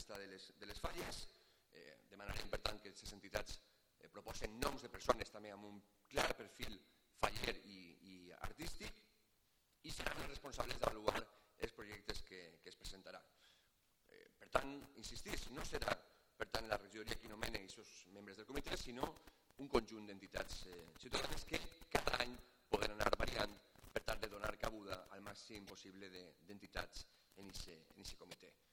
vista de les falles. Demanarem, per tant, que aquestes entitats proposen noms de persones també amb un clar perfil faller i artístic i seran els responsables d'avaluar els projectes que es presentaran. Per tant, insistís, no serà per tant la regidoria qui nomena aquests membres del comitè, sinó un conjunt d'entitats ciutadanes que cada any poden anar variant per tal de donar cabuda al màxim possible d'entitats en aquest comitè.